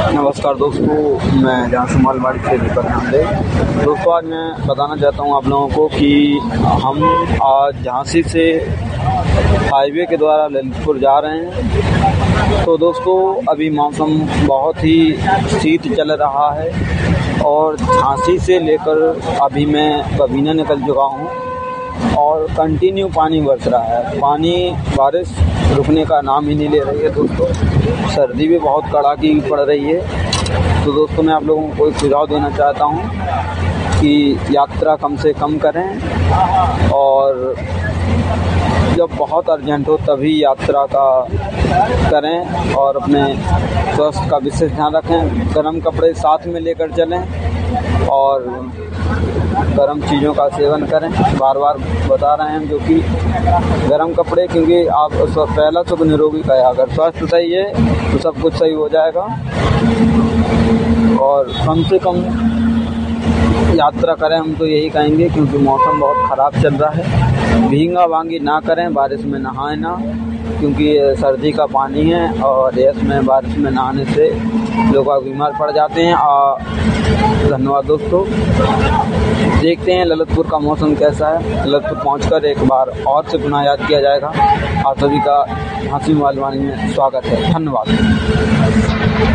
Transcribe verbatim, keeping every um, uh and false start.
नमस्कार दोस्तों, मैं जहाँ से मालवाड़ी से दीपक नामदेव। दोस्तों, आज मैं बताना चाहता हूँ आप लोगों को कि हम आज झांसी से हाईवे के द्वारा ललितपुर जा रहे हैं। तो दोस्तों, अभी मौसम बहुत ही शीत चल रहा है और झांसी से लेकर अभी मैं बबीना निकल चुका हूँ और कंटिन्यू पानी बरस रहा है। पानी बारिश रुकने का नाम ही नहीं ले रही है दोस्तों। सर्दी भी बहुत कड़ाकी की पड़ रही है। तो दोस्तों, मैं आप लोगों को एक सुझाव देना चाहता हूँ कि यात्रा कम से कम करें और जब बहुत अर्जेंट हो तभी यात्रा का करें और अपने स्वास्थ्य का विशेष ध्यान रखें। गर्म कपड़े साथ में लेकर चलें और गर्म चीज़ों का सेवन करें। बार बार बता रहे हैं जो कि गर्म कपड़े, क्योंकि आप पहला सुख निरोगी का है। अगर स्वास्थ्य सही है तो सब कुछ सही हो जाएगा। और कम से कम यात्रा करें, हम तो यही कहेंगे, क्योंकि मौसम बहुत ख़राब चल रहा है। भींगा भांगी ना करें, बारिश में नहाएं ना, क्योंकि सर्दी का पानी है और इसमें बारिश में नहाने से लोग बीमार पड़ जाते हैं। धन्यवाद दोस्तों। देखते हैं ललितपुर का मौसम कैसा है। ललितपुर पहुंचकर एक बार और से पुनः याद किया जाएगा। आप सभी का झांसी मालवाड़ी में स्वागत है। धन्यवाद।